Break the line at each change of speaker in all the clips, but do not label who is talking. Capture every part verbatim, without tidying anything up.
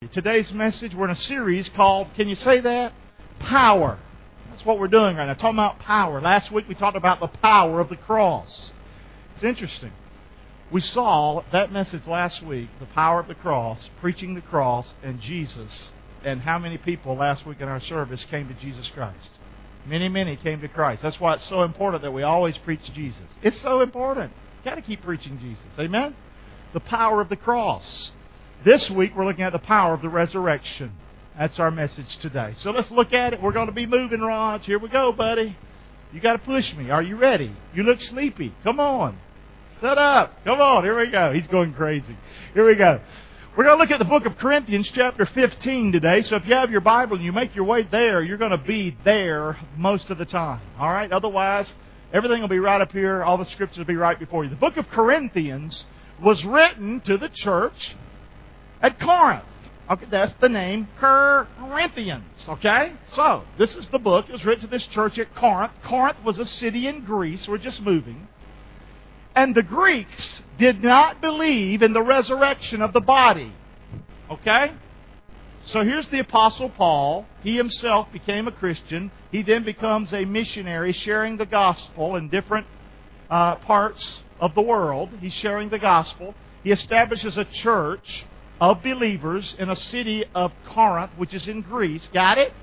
Today's message, we're in a series called, can you say that? Power. That's what we're doing right now, talking about power. Last week we talked about the power of the cross. It's interesting. We saw that message last week, the power of the cross, preaching the cross, and Jesus. And how many people last week in our service came to Jesus Christ? Many, many came to Christ. That's why it's so important that we always preach Jesus. It's so important. You've got to keep preaching Jesus. Amen? The power of the cross. This week we're looking at the power of the resurrection. That's our message today. So let's look at it. We're going to be moving, Raj. Here we go, buddy. You got to push me. Are you ready? You look sleepy. Come on. Sit up. Come on. Here we go. He's going crazy. Here we go. We're going to look at the book of Corinthians chapter fifteen today. So if you have your Bible and you make your way there, you're going to be there most of the time. All right? Otherwise, everything will be right up here. All the scriptures will be right before you. The book of Corinthians was written to the church at Corinth. Okay, that's the name, Corinthians. Okay? So, this is the book. It was written to this church at Corinth. Corinth was a city in Greece. We're just moving. And the Greeks did not believe in the resurrection of the body. Okay? So here's the Apostle Paul. He himself became a Christian. He then becomes a missionary sharing the gospel in different uh, parts of the world. He's sharing the gospel. He establishes a church of believers in a city of Corinth, which is in Greece. Got it?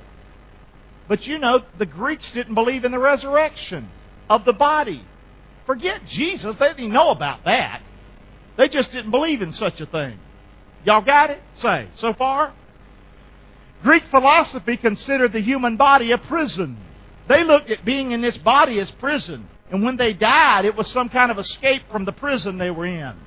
But you know, the Greeks didn't believe in the resurrection of the body. Forget Jesus. They didn't know about that. They just didn't believe in such a thing. Y'all got it? Say, so far? Greek philosophy considered the human body a prison. They looked at being in this body as prison. And when they died, it was some kind of escape from the prison they were in.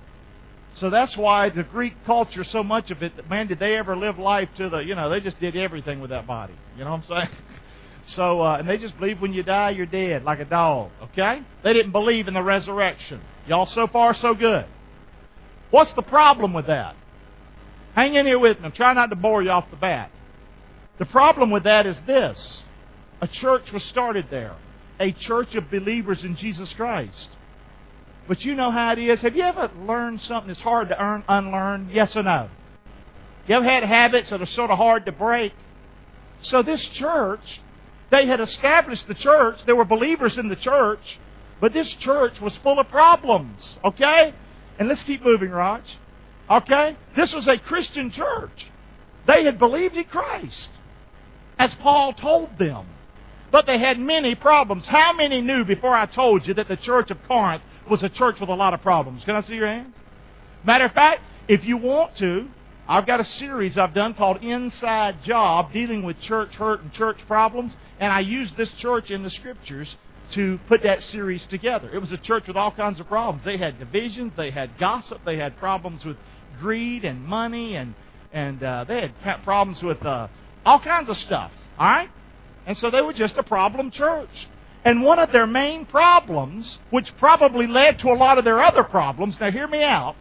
So that's why the Greek culture, so much of it, man, did they ever live life to the, you know, they just did everything with that body. You know what I'm saying? So, uh, and they just believe when you die, you're dead, like a dog. Okay? They didn't believe in the resurrection. Y'all, so far, so good. What's the problem with that? Hang in here with me. I'm trying not to bore you off the bat. The problem with that is this. A church was started there. A church of believers in Jesus Christ. But you know how it is. Have you ever learned something that's hard to earn, unlearn? Yes or no? You ever had habits that are sort of hard to break? So this church, they had established the church. There were believers in the church. But this church was full of problems. Okay? And let's keep moving, Raj. Okay? This was a Christian church. They had believed in Christ, as Paul told them. But they had many problems. How many knew before I told you that the church of Corinth was a church with a lot of problems? Can I see your hands? Matter of fact, if you want to, I've got a series I've done called Inside Job, dealing with church hurt and church problems, and I used this church in the Scriptures to put that series together. It was a church with all kinds of problems. They had divisions, they had gossip, they had problems with greed and money, and, and uh, they had problems with uh, all kinds of stuff. All right? And so they were just a problem church. And one of their main problems, which probably led to a lot of their other problems, now hear me out,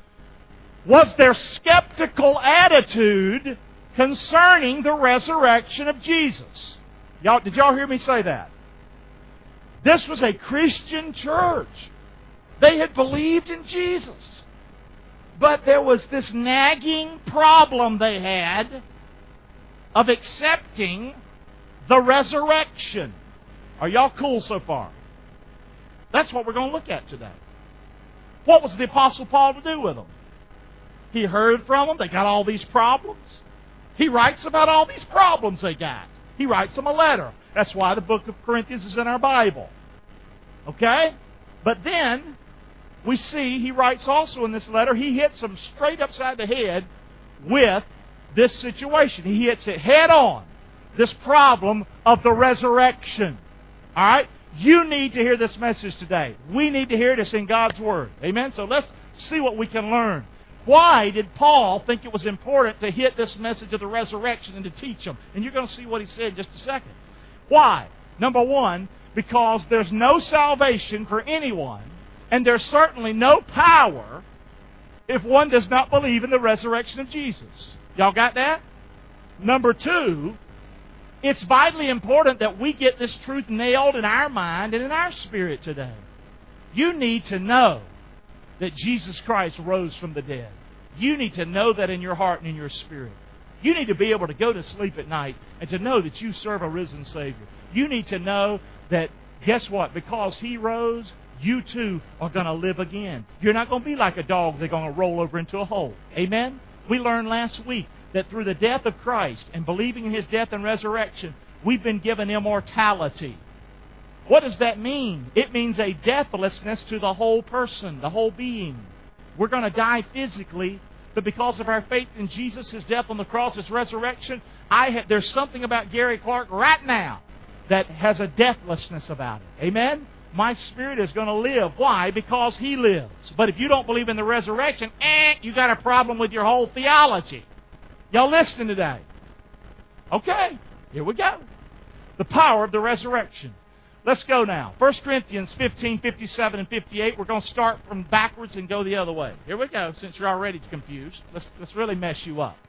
was their skeptical attitude concerning the resurrection of Jesus. Y'all, did y'all hear me say that? This was a Christian church. They had believed in Jesus. But there was this nagging problem they had of accepting the resurrection. Are y'all cool so far? That's what we're going to look at today. What was the Apostle Paul to do with them? He heard from them. They got all these problems. He writes about all these problems they got. He writes them a letter. That's why the book of Corinthians is in our Bible. Okay? But then we see he writes also in this letter, he hits them straight upside the head with this situation. He hits it head on. This problem of the resurrection. All right? You need to hear this message today. We need to hear this in God's Word. Amen? So let's see what we can learn. Why did Paul think it was important to hit this message of the resurrection and to teach them? And you're going to see what he said in just a second. Why? Number one, because there's no salvation for anyone, and there's certainly no power if one does not believe in the resurrection of Jesus. Y'all got that? Number two, it's vitally important that we get this truth nailed in our mind and in our spirit today. You need to know that Jesus Christ rose from the dead. You need to know that in your heart and in your spirit. You need to be able to go to sleep at night and to know that you serve a risen Savior. You need to know that, guess what? Because He rose, you too are going to live again. You're not going to be like a dog that's going to roll over into a hole. Amen? We learned last week that through the death of Christ and believing in His death and resurrection, we've been given immortality. What does that mean? It means a deathlessness to the whole person, the whole being. We're going to die physically, but because of our faith in Jesus, His death on the cross, His resurrection, I have, there's something about Gary Clark right now that has a deathlessness about it. Amen? My spirit is going to live. Why? Because He lives. But if you don't believe in the resurrection, eh, you got a problem with your whole theology. Y'all listening today? Okay, here we go. The power of the resurrection. Let's go now. First Corinthians fifteen, fifty-seven, and fifty-eight. We're going to start from backwards and go the other way. Here we go, since you're already confused. Let's, let's really mess you up.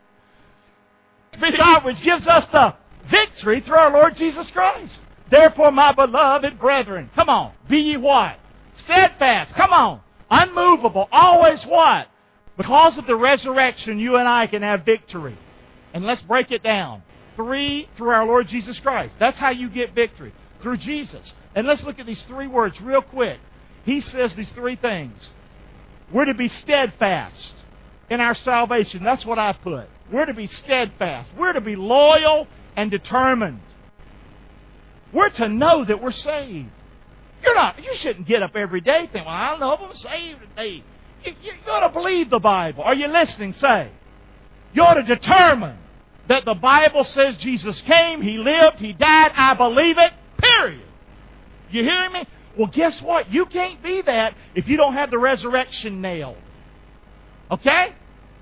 God, which gives us the victory through our Lord Jesus Christ. Therefore, my beloved brethren, come on, be ye what? Steadfast, come on. Unmovable, always what? Because of the resurrection, you and I can have victory. And let's break it down. Three, through our Lord Jesus Christ. That's how you get victory. Through Jesus. And let's look at these three words real quick. He says these three things. We're to be steadfast in our salvation. That's what I put. We're to be steadfast. We're to be loyal and determined. We're to know that we're saved. You're not. You shouldn't get up every day thinking, well, I don't know if I'm saved today. You, you, you ought to believe the Bible. Are you listening? Say. You ought to determine that the Bible says Jesus came, He lived, He died. I believe it. Period. You hearing me? Well, guess what? You can't be that if you don't have the resurrection nailed. Okay?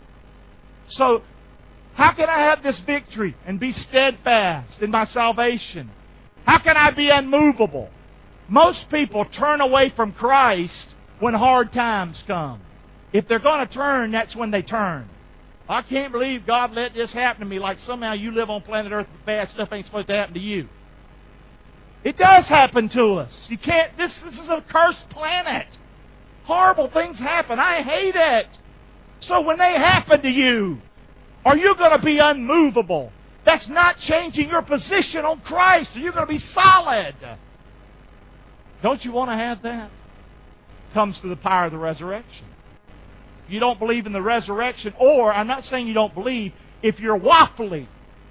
So, how can I have this victory and be steadfast in my salvation? How can I be unmovable? Most people turn away from Christ when hard times come. If they're going to turn, that's when they turn. I can't believe God let this happen to me, like somehow you live on planet Earth and bad stuff ain't supposed to happen to you. It does happen to us. You can't, this, this is a cursed planet. Horrible things happen. I hate it. So when they happen to you, are you going to be unmovable? That's not changing your position on Christ. Are you going to be solid? Don't you want to have that? Comes through the power of the resurrection. If you don't believe in the resurrection, or, I'm not saying you don't believe, if you're waffling,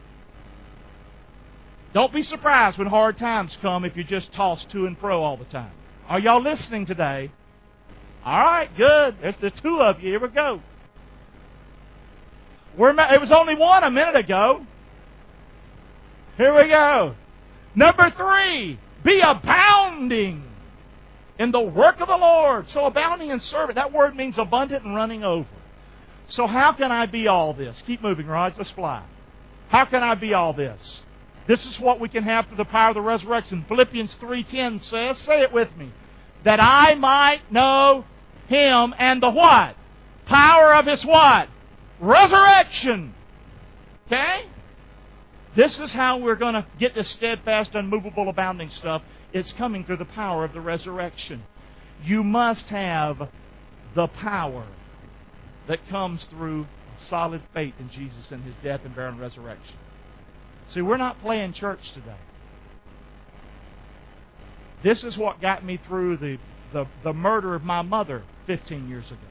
don't be surprised when hard times come if you just toss to and fro all the time. Are y'all listening today? All right, good. There's the two of you. Here we go. We're, it was only one a minute ago. Here we go. Number three, be abounding in the work of the Lord. So abounding in service. That word means abundant and running over. So how can I be all this? Keep moving, Raj. Let's fly. How can I be all this? This is what we can have through the power of the resurrection. Philippians three ten says, say it with me, that I might know Him and the what? Power of His what? Resurrection. Okay? This is how we're going to get this steadfast, unmovable, abounding stuff. It's coming through the power of the resurrection. You must have the power that comes through solid faith in Jesus and His death and burial and resurrection. See, we're not playing church today. This is what got me through the, the, the murder of my mother fifteen years ago.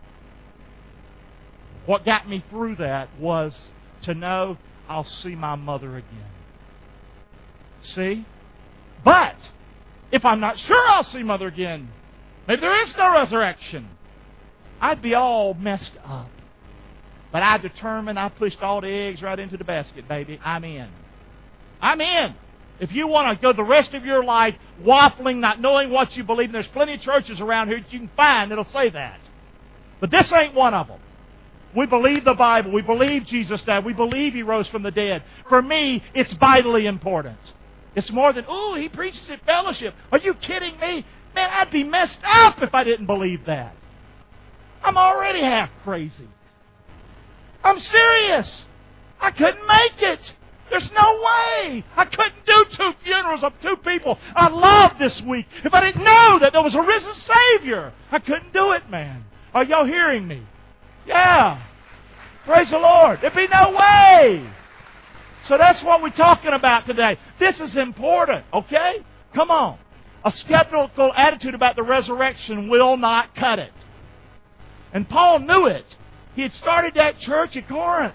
What got me through that was to know I'll see my mother again. See? But, if I'm not sure I'll see mother again, maybe there is no resurrection, I'd be all messed up. But I determined, I pushed all the eggs right into the basket, baby. I'm in. I'm in. If you want to go the rest of your life waffling, not knowing what you believe, and there's plenty of churches around here that you can find that'll say that. But this ain't one of them. We believe the Bible. We believe Jesus died. We believe He rose from the dead. For me, it's vitally important. It's more than, ooh, he preaches at fellowship. Are you kidding me? Man, I'd be messed up if I didn't believe that. I'm already half crazy. I'm serious. I couldn't make it. There's no way. I couldn't do two funerals of two people I loved this week if I didn't know that there was a risen Savior. I couldn't do it, man. Are y'all hearing me? Yeah. Praise the Lord. There'd be no way. So that's what we're talking about today. This is important, okay? Come on. A skeptical attitude about the resurrection will not cut it. And Paul knew it. He had started that church at Corinth.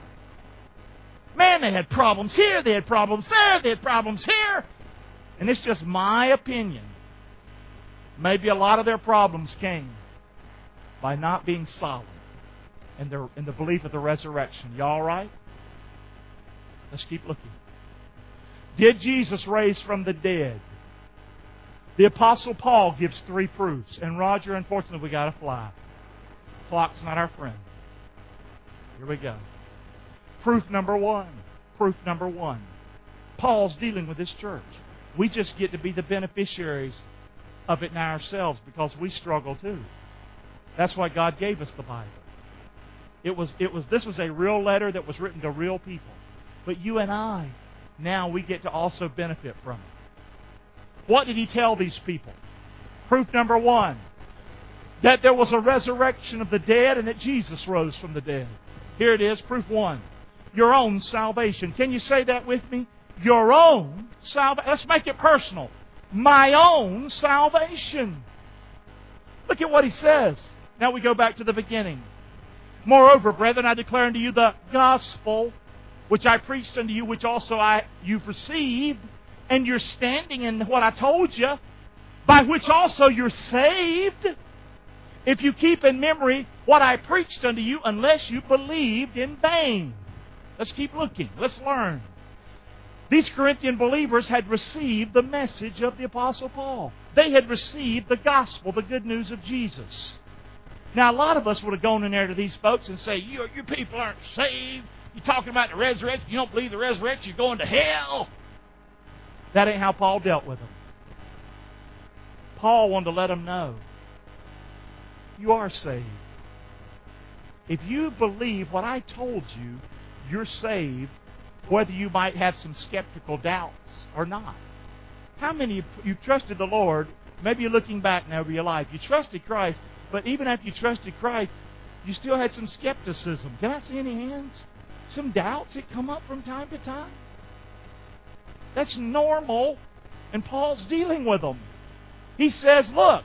Man, they had problems here, they had problems there, they had problems here. And it's just my opinion. Maybe a lot of their problems came by not being solid in, their, in the belief of the resurrection. You all right? Let's keep looking. Did Jesus raise from the dead? The Apostle Paul gives three proofs. And Roger, unfortunately, we got to fly. Clock's not our friend. Here we go. Proof number one. Proof number one. Paul's dealing with this church. We just get to be the beneficiaries of it now ourselves because we struggle too. That's why God gave us the Bible. It was, it was, this was a real letter that was written to real people. But you and I, now we get to also benefit from it. What did he tell these people? Proof number one. That there was a resurrection of the dead and that Jesus rose from the dead. Here it is, proof one. Your own salvation. Can you say that with me? Your own salvation. Let's make it personal. My own salvation. Look at what he says. Now we go back to the beginning. Moreover, brethren, I declare unto you the gospel which I preached unto you, which also I you've received, and you're standing in what I told you, by which also you're saved, if you keep in memory what I preached unto you, unless you believed in vain. Let's keep looking. Let's learn. These Corinthian believers had received the message of the Apostle Paul. They had received the gospel, the good news of Jesus. Now, a lot of us would have gone in there to these folks and say, you, you people aren't saved. You're talking about the resurrection. You don't believe the resurrection. You're going to hell. That ain't how Paul dealt with them. Paul wanted to let them know, you are saved. If you believe what I told you, you're saved, whether you might have some skeptical doubts or not. How many of you trusted the Lord? Maybe you're looking back now over your life. You trusted Christ, but even after you trusted Christ, you still had some skepticism. Can I see any hands? Some doubts that come up from time to time? That's normal, and Paul's dealing with them. He says, look,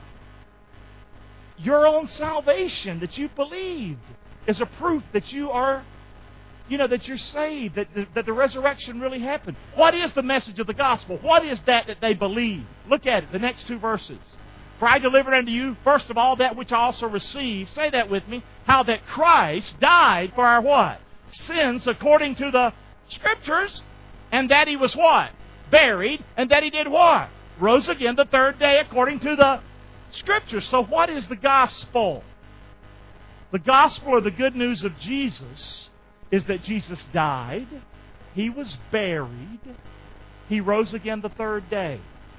your own salvation that you believed is a proof that you are, you know, that you're saved, that the, that the resurrection really happened. What is the message of the gospel? What is that that they believe? Look at it, the next two verses. For I delivered unto you, first of all, that which I also received. Say that with me. How that Christ died for our what? Sins according to the Scriptures. And that He was what? Buried. And that He did what? Rose again the third day according to the Scriptures. So what is the gospel? The gospel, or the good news of Jesus, is that Jesus died, He was buried, He rose again the third day.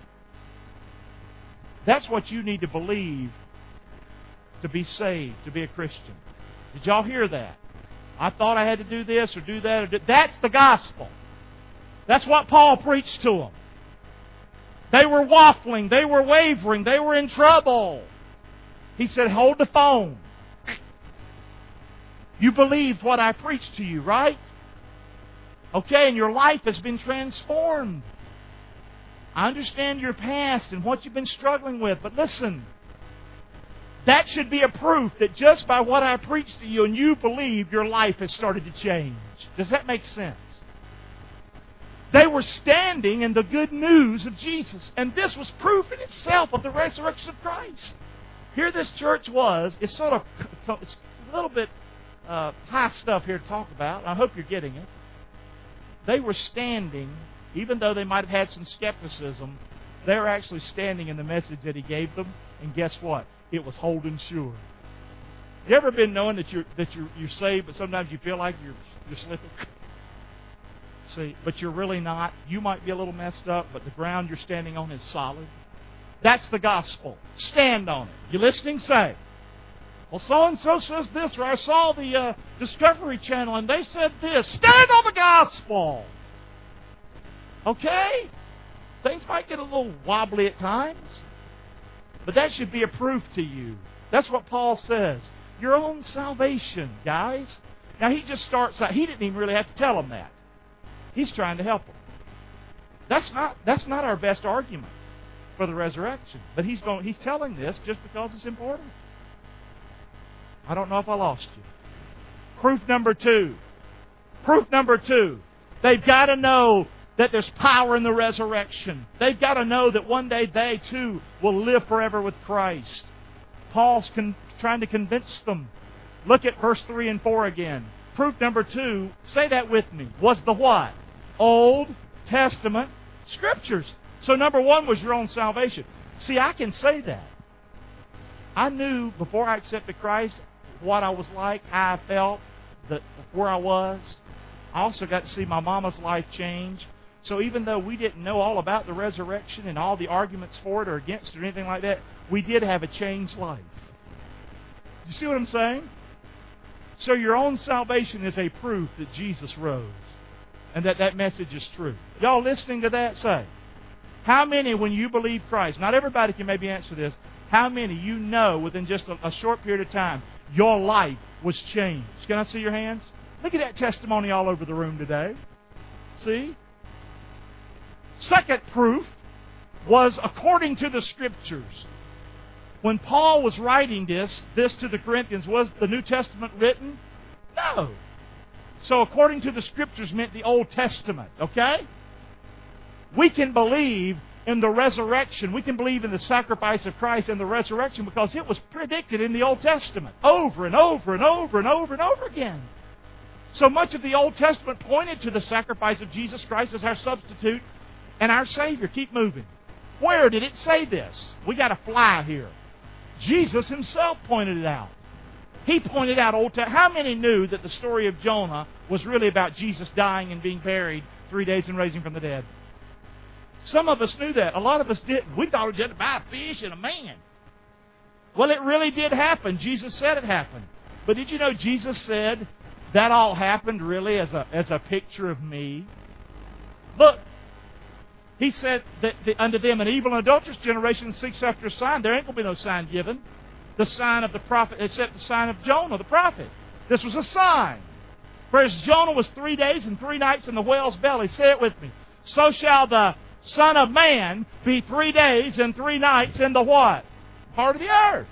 That's what you need to believe to be saved, to be a Christian. Did y'all hear that? I thought I had to do this or do that. Or do... That's the gospel. That's what Paul preached to them. They were waffling. They were wavering. They were in trouble. He said, hold the phone. You believed what I preached to you, right? Okay, and your life has been transformed. I understand your past and what you've been struggling with, but listen, that should be a proof that just by what I preached to you and you believe, your life has started to change. Does that make sense? They were standing in the good news of Jesus, and this was proof in itself of the resurrection of Christ. Here this church was. It's sort of it's a little bit uh, high stuff here to talk about. I hope you're getting it. They were standing, even though they might have had some skepticism, they were actually standing in the message that He gave them, and guess what? It was holding sure. You ever been knowing that you're that you're, you're saved, but sometimes you feel like you're you're slipping? See, but you're really not. You might be a little messed up, but the ground you're standing on is solid. That's the gospel. Stand on it. You listening? Say, well, so-and-so says this, or I saw the uh, Discovery Channel, and they said this. Stand on the gospel. Okay? Things might get a little wobbly at times, but that should be a proof to you. That's what Paul says. Your own salvation, guys. Now, he just starts out, he didn't even really have to tell them that. He's trying to help them. That's not, that's not our best argument for the resurrection. But he's going, he's telling this just because it's important. I don't know if I lost you. Proof number two. Proof number two. They've got to know that there's power in the resurrection. They've got to know that one day they too will live forever with Christ. Paul's con- trying to convince them. Look at verse three and four again. Proof number two, say that with me, was the what? Old Testament Scriptures. So number one was your own salvation. See, I can say that. I knew before I accepted Christ what I was like, how I felt, that where I was. I also got to see my mama's life change. So even though we didn't know all about the resurrection and all the arguments for it or against it or anything like that, we did have a changed life. You see what I'm saying? So your own salvation is a proof that Jesus rose and that that message is true. Y'all listening to that say, how many, when you believe Christ, not everybody can maybe answer this, how many you know within just a, a short period of time, your life was changed? Can I see your hands? Look at that testimony all over the room today. See? Second proof was according to the Scriptures. When Paul was writing this, this to the Corinthians, was the New Testament written? No. So according to the Scriptures meant the Old Testament, okay? We can believe in the resurrection. We can believe in the sacrifice of Christ and the resurrection because it was predicted in the Old Testament over and over and over and over and over again. So much of the Old Testament pointed to the sacrifice of Jesus Christ as our substitute and our Savior. Keep moving. Where did it say this? We got to fly here. Jesus Himself pointed it out. He pointed out Old Testament. How many knew that the story of Jonah was really about Jesus dying and being buried three days and raising from the dead? Some of us knew that. A lot of us didn't. We thought it was just about a fish and a man. Well, it really did happen. Jesus said it happened. But did you know Jesus said that all happened really as a, as a picture of me? Look, He said that the, unto them, an evil and adulterous generation seeks after a sign. There ain't going to be no sign given. The sign of the prophet, except the sign of Jonah, the prophet. This was a sign. Whereas Jonah was three days and three nights in the whale's belly. Say it with me. So shall the Son of Man be three days and three nights in the what? Heart of the earth.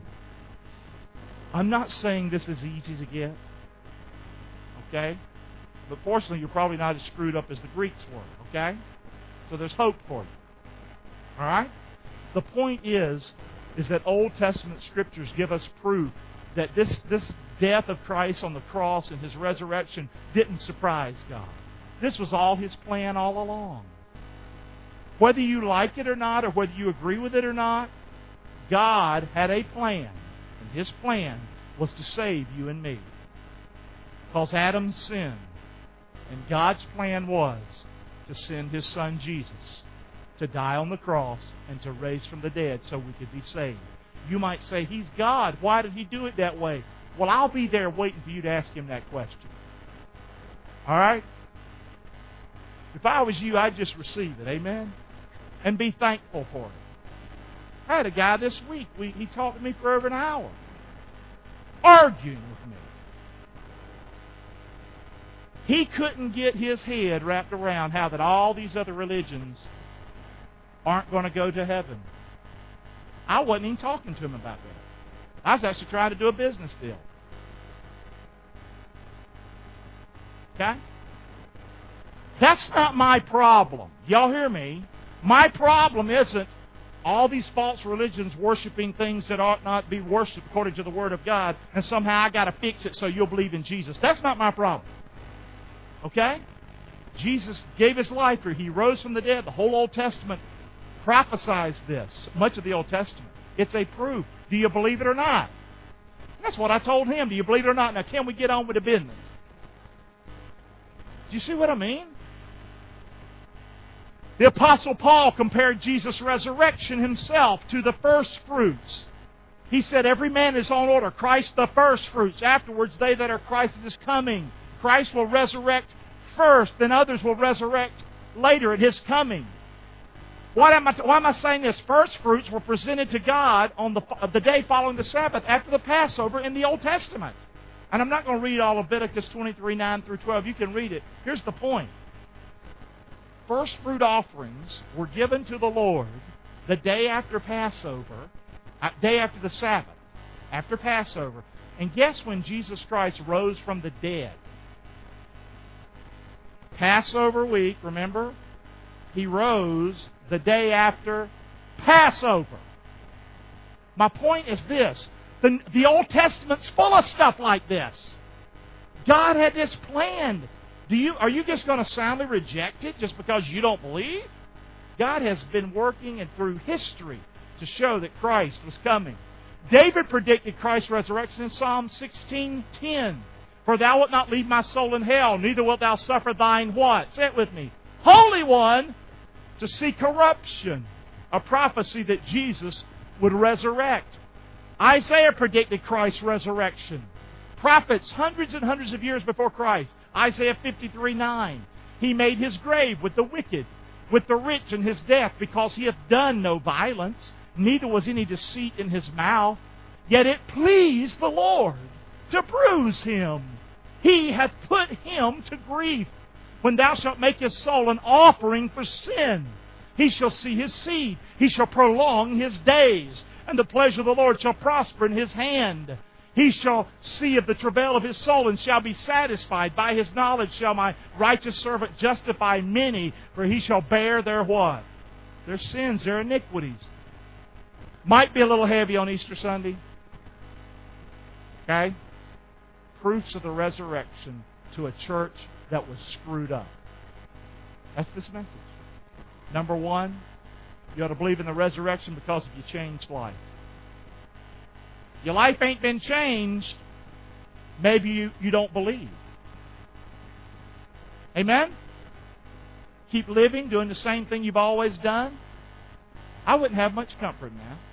I'm not saying this is easy to get. Okay? But fortunately, you're probably not as screwed up as the Greeks were. Okay? So there's hope for you. All right? The point is, is that Old Testament Scriptures give us proof that this, this death of Christ on the cross and His resurrection didn't surprise God. This was all His plan all along. Whether you like it or not, or whether you agree with it or not, God had a plan. And His plan was to save you and me. Because Adam sinned. And God's plan was to send His Son Jesus to die on the cross and to raise from the dead so we could be saved. You might say, He's God. Why did He do it that way? Well, I'll be there waiting for you to ask Him that question. All right? If I was you, I'd just receive it. Amen? And be thankful for it. I had a guy this week. We, he talked to me for over an hour. Arguing with me. He couldn't get his head wrapped around how that all these other religions aren't going to go to heaven. I wasn't even talking to him about that. I was actually trying to do a business deal. Okay? That's not my problem. Y'all hear me? My problem isn't all these false religions worshiping things that ought not be worshipped according to the Word of God, and somehow I got to fix it so you'll believe in Jesus. That's not my problem. Okay? Jesus gave His life for you. He rose from the dead. The whole Old Testament prophesies this. Much of the Old Testament. It's a proof. Do you believe it or not? That's what I told him. Do you believe it or not? Now, can we get on with the business? Do you see what I mean? The Apostle Paul compared Jesus' resurrection Himself to the first fruits. He said, every man is on order. Christ the first fruits. Afterwards, they that are Christ is coming. Christ will resurrect first, then others will resurrect later at His coming. Why am I, why am I saying this? First fruits were presented to God on the, the day following the Sabbath after the Passover in the Old Testament. And I'm not going to read all of Leviticus twenty-three, nine through twelve. You can read it. Here's the point. First fruit offerings were given to the Lord the day after Passover, uh, day after the Sabbath, after Passover. And guess when Jesus Christ rose from the dead? Passover week, remember? He rose the day after Passover. My point is this. The, the Old Testament's full of stuff like this. God had this planned. Do you, are you just going to soundly reject it just because you don't believe? God has been working and through history to show that Christ was coming. David predicted Christ's resurrection in Psalm sixteen ten. For thou wilt not leave my soul in hell, neither wilt thou suffer thine what? Say it with me. Holy One to see corruption. A prophecy that Jesus would resurrect. Isaiah predicted Christ's resurrection. Prophets hundreds and hundreds of years before Christ. Isaiah fifty-three nine. He made his grave with the wicked, with the rich in his death, because he hath done no violence, neither was any deceit in his mouth. Yet it pleased the Lord to bruise him. He hath put him to grief. When thou shalt make his soul an offering for sin, he shall see his seed. He shall prolong his days, and the pleasure of the Lord shall prosper in his hand. He shall see of the travail of his soul, and shall be satisfied. By his knowledge shall my righteous servant justify many, for he shall bear their what? Their sins, their iniquities. Might be a little heavy on Easter Sunday. Okay? Proofs of the resurrection to a church that was screwed up. That's this message. Number one, you ought to believe in the resurrection because of your changed life. Your life ain't been changed, maybe you, you don't believe. Amen? Keep living, doing the same thing you've always done. I wouldn't have much comfort in that.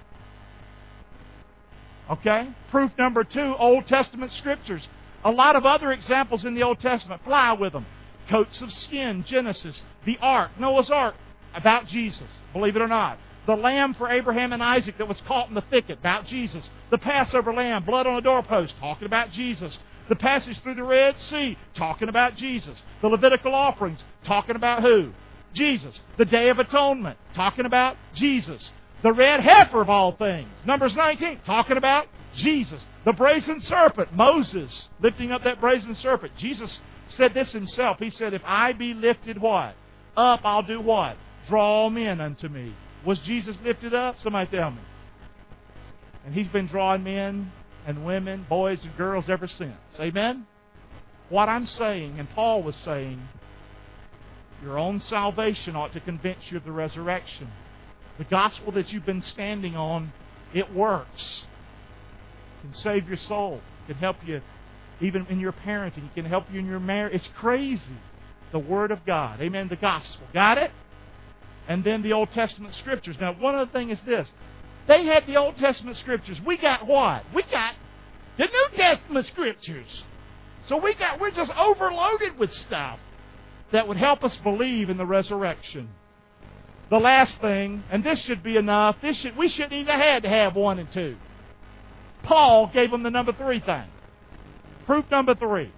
Okay? Proof number two, Old Testament Scriptures. A lot of other examples in the Old Testament. Fly with them. Coats of skin, Genesis. The Ark, Noah's Ark, about Jesus. Believe it or not. The lamb for Abraham and Isaac that was caught in the thicket, about Jesus. The Passover lamb, blood on a doorpost, talking about Jesus. The passage through the Red Sea, talking about Jesus. The Levitical offerings, talking about who? Jesus. The Day of Atonement, talking about Jesus. The red heifer of all things, Numbers nineteen, talking about Jesus. The brazen serpent, Moses lifting up that brazen serpent. Jesus said this himself. He said, if I be lifted what? Up, I'll do what? Draw men unto me. Was Jesus lifted up? Somebody tell me. And He's been drawing men and women, boys and girls ever since. Amen? What I'm saying, and Paul was saying, your own salvation ought to convince you of the resurrection. The gospel that you've been standing on, it works. It can save your soul. It can help you even in your parenting. It can help you in your marriage. It's crazy. The Word of God. Amen? The gospel. Got it? And then the Old Testament Scriptures. Now, one other thing is this. They had the Old Testament Scriptures. We got what? We got the New Testament Scriptures. So we got, we're just overloaded with stuff that would help us believe in the resurrection. The last thing, and this should be enough, this should, we shouldn't even have had to have one and two. Paul gave them the number three thing. Proof number three.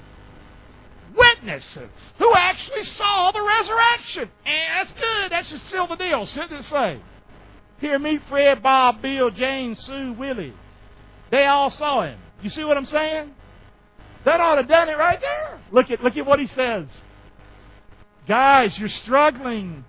Witnesses who actually saw the resurrection. And that's good. That should seal the deal, shouldn't it say? Here, meet Fred, Bob, Bill, Jane, Sue, Willie. They all saw Him. You see what I'm saying? That ought to have done it right there. Look at, look at what he says. Guys, you're struggling.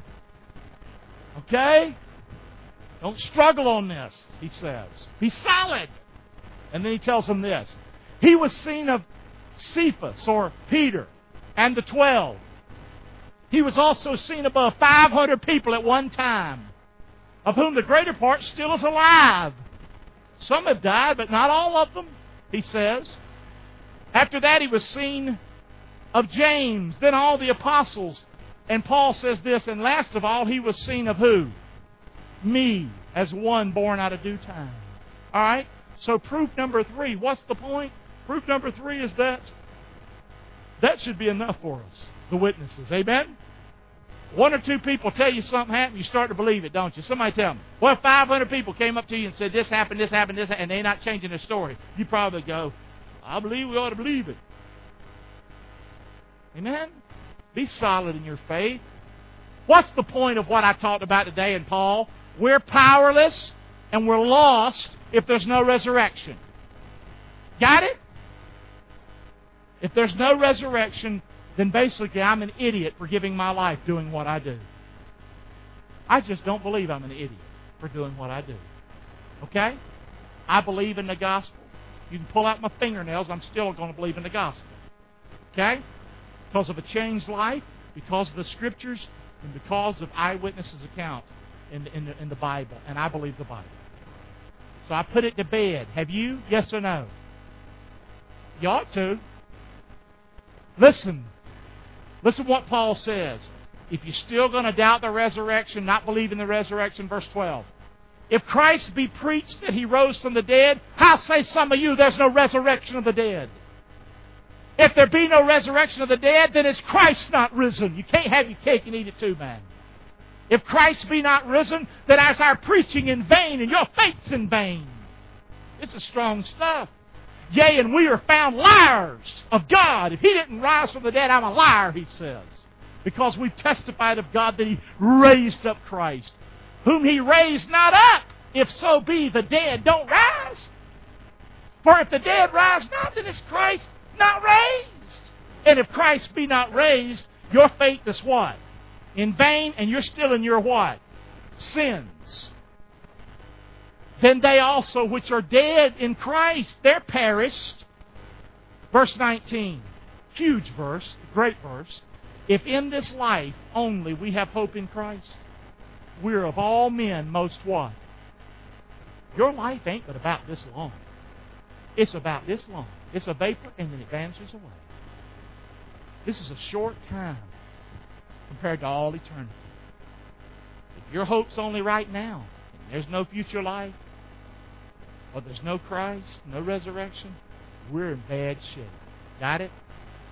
Okay? Don't struggle on this, he says. Be solid. And then he tells them this. He was seen of Cephas, or Peter, and the twelve. He was also seen above five hundred people at one time, of whom the greater part still is alive. Some have died, but not all of them, he says. After that, he was seen of James, then all the apostles. And Paul says this, and last of all, he was seen of who? Me, as one born out of due time. All right? So proof number three, what's the point? Proof number three is that that should be enough for us, the witnesses. Amen? One or two people tell you something happened, you start to believe it, don't you? Somebody tell me. Well, if five hundred people came up to you and said, this happened, this happened, this happened, and they're not changing their story, you probably go, I believe we ought to believe it. Amen? Be solid in your faith. What's the point of what I talked about today in Paul? We're powerless and we're lost if there's no resurrection. Got it? If there's no resurrection, then basically I'm an idiot for giving my life doing what I do. I just don't believe I'm an idiot for doing what I do. Okay? I believe in the gospel. You can pull out my fingernails, I'm still going to believe in the gospel. Okay? Because of a changed life, because of the Scriptures, and because of eyewitnesses' account in the, in the, in the Bible. And I believe the Bible. So I put it to bed. Have you? Yes or no? You ought to. Listen. Listen what Paul says. If you're still going to doubt the resurrection, not believe in the resurrection, verse twelve. If Christ be preached that He rose from the dead, how say some of you there's no resurrection of the dead? If there be no resurrection of the dead, then is Christ not risen? You can't have your cake and eat it too, man. If Christ be not risen, then is our preaching in vain and your faith's in vain. This is strong stuff. Yea, and we are found liars of God. If He didn't rise from the dead, I'm a liar, he says. Because we've testified of God that He raised up Christ, whom He raised not up, if so be the dead don't rise. For if the dead rise not, then is Christ not raised. And if Christ be not raised, your faith is what? In vain, and you're still in your what? Sins. Then they also which are dead in Christ, they're perished. Verse nineteen. Huge verse, great verse. If in this life only we have hope in Christ, we're of all men most what? Your life ain't but about this long. It's about this long. It's a vapor and then it vanishes away. This is a short time compared to all eternity. If your hope's only right now, and there's no future life, or there's no Christ, no resurrection, we're in bad shape. Got it?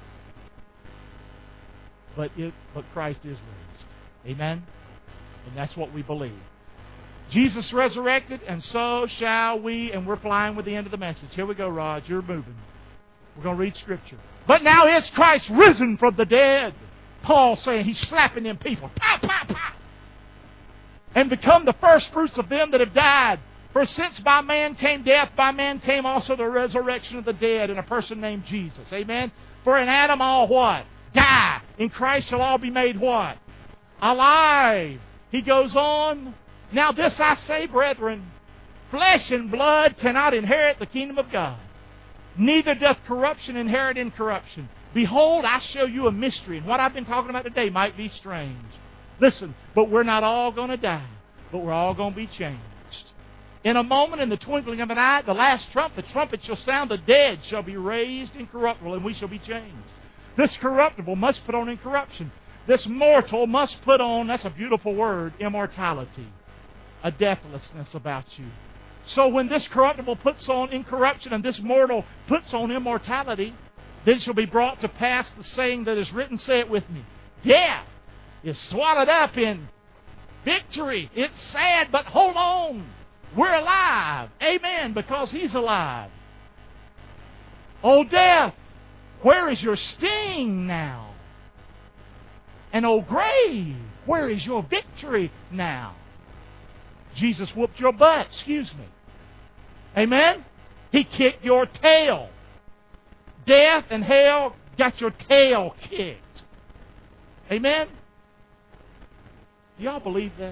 But it, but Christ is raised. Amen? And that's what we believe. Jesus resurrected, and so shall we, and we're flying with the end of the message. Here we go, Rod. You're moving. We're going to read Scripture. But now is Christ risen from the dead. Paul saying he's slapping them people. Pow, pow, pow. And become the first fruits of them that have died. For since by man came death, by man came also the resurrection of the dead in a person named Jesus. Amen? For in Adam all what? Die. In Christ shall all be made what? Alive. He goes on. Now this I say, brethren, flesh and blood cannot inherit the kingdom of God. Neither doth corruption inherit incorruption. Behold, I show you a mystery. And what I've been talking about today might be strange. Listen, but we're not all going to die, but we're all going to be changed. In a moment, in the twinkling of an eye, the last trump, the trumpet shall sound, the dead shall be raised incorruptible, and we shall be changed. This corruptible must put on incorruption. This mortal must put on, that's a beautiful word, immortality. A deathlessness about you. So when this corruptible puts on incorruption and this mortal puts on immortality, then shall be brought to pass the saying that is written, say it with me. Death is swallowed up in victory. It's sad, but hold on. We're alive. Amen, because He's alive. Oh, death, where is your sting now? And oh, grave, where is your victory now? Jesus whooped your butt, excuse me. Amen? He kicked your tail. Death and hell got your tail kicked. Amen? Do y'all believe that?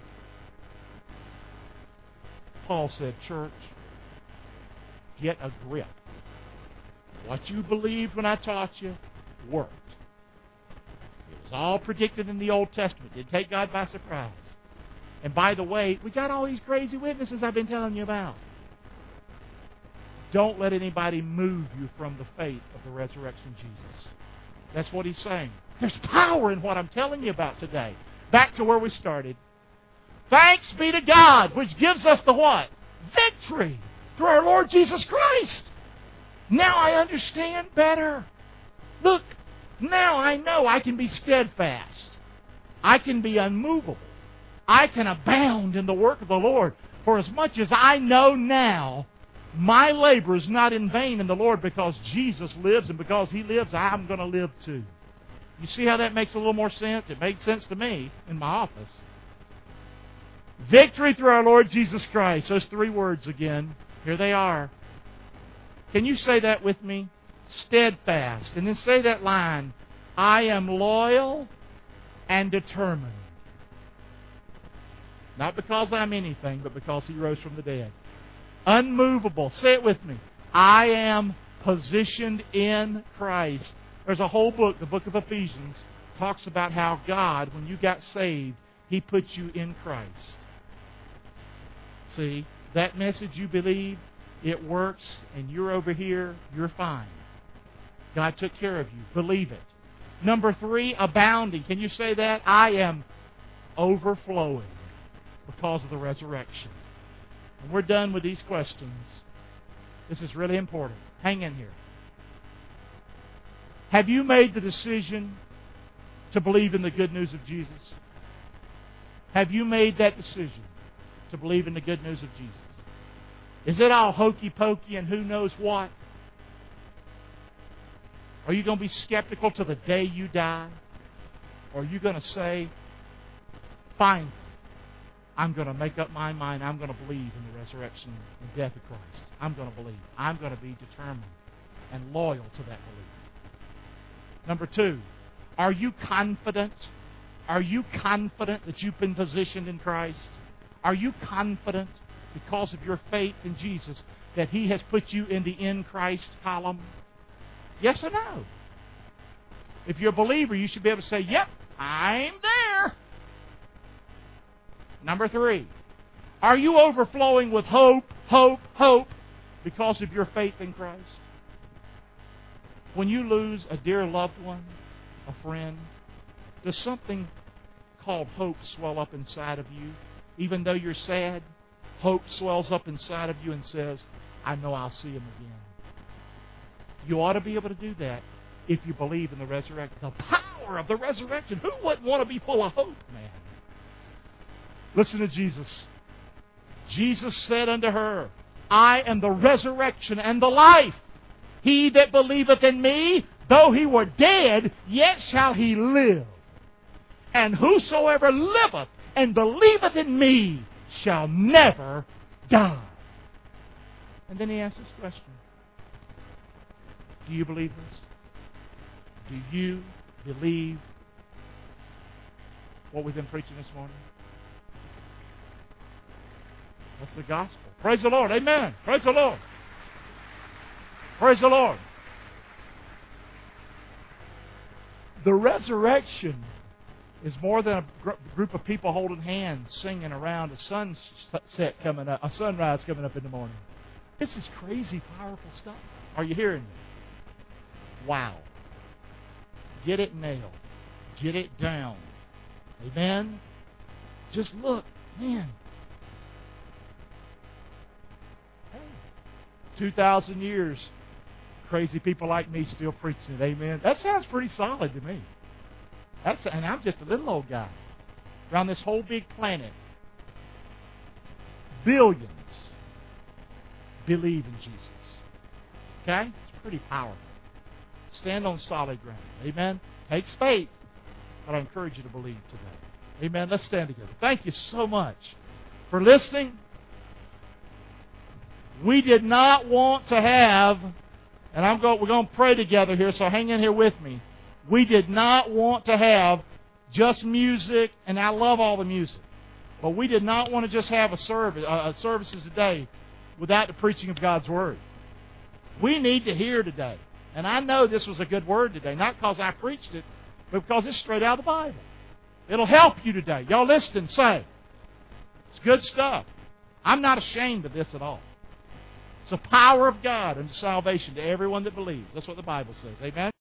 Paul said, church, get a grip. What you believed when I taught you worked. It was all predicted in the Old Testament. It didn't take God by surprise. And by the way, we got all these crazy witnesses I've been telling you about. Don't let anybody move you from the faith of the resurrection of Jesus. That's what he's saying. There's power in what I'm telling you about today. Back to where we started. Thanks be to God, which gives us the what? Victory through our Lord Jesus Christ. Now I understand better. Look, now I know I can be steadfast. I can be unmovable. I can abound in the work of the Lord. For as much as I know now My labor is not in vain in the Lord, because Jesus lives, and because He lives, I'm going to live too. You see how that makes a little more sense? It makes sense to me in my office. Victory through our Lord Jesus Christ. Those three words again. Here they are. Can you say that with me? Steadfast. And then say that line. I am loyal and determined. Not because I'm anything, but because He rose from the dead. Unmovable. Say it with me. I am positioned in Christ. There's a whole book, the book of Ephesians, talks about how God, when you got saved, He put you in Christ. See, that message you believe, it works, and you're over here, you're fine. God took care of you. Believe it. Number three, abounding. Can you say that? I am overflowing because of the resurrection. And we're done with these questions. This is really important. Hang in here. Have you made the decision to believe in the good news of Jesus? Have you made that decision to believe in the good news of Jesus? Is it all hokey pokey and who knows what? Are you going to be skeptical to the day you die? Or are you going to say, finally, I'm going to make up my mind. I'm going to believe in the resurrection and death of Christ. I'm going to believe. I'm going to be determined and loyal to that belief. Number two, are you confident? Are you confident that you've been positioned in Christ? Are you confident because of your faith in Jesus that He has put you in the in Christ column? Yes or no? If you're a believer, you should be able to say, yep, I'm there. Number three, are you overflowing with hope, hope, hope because of your faith in Christ? When you lose a dear loved one, a friend, does something called hope swell up inside of you? Even though you're sad, hope swells up inside of you and says, I know I'll see him again. You ought to be able to do that if you believe in the resurrection. The power of the resurrection. Who wouldn't want to be full of hope, man? Listen to Jesus. Jesus said unto her, I am the resurrection and the life. He that believeth in me, though he were dead, yet shall he live. And whosoever liveth and believeth in me shall never die. And then he asks this question. Do you believe this? Do you believe what we've been preaching this morning? That's the gospel. Praise the Lord. Amen. Praise the Lord. Praise the Lord. The resurrection is more than a gr- group of people holding hands, singing around a sunset coming up, a sunrise coming up in the morning. This is crazy, powerful stuff. Are you hearing me? Wow. Get it nailed. Get it down. Amen? Just look, man. Hey, two thousand years, crazy people like me still preaching it. Amen? That sounds pretty solid to me. That's, and I'm just a little old guy around this whole big planet. Billions believe in Jesus. Okay? It's pretty powerful. Stand on solid ground. Amen? Takes faith, but I encourage you to believe today. Amen? Let's stand together. Thank you so much for listening. We did not want to have, and I'm going, we're going to pray together here, so hang in here with me. We did not want to have just music, and I love all the music, but we did not want to just have a service, uh, services today without the preaching of God's Word. We need to hear today. And I know this was a good word today, not because I preached it, but because it's straight out of the Bible. It'll help you today. Y'all listen, say. It's good stuff. I'm not ashamed of this at all. It's the power of God unto salvation to everyone that believes. That's what the Bible says. Amen?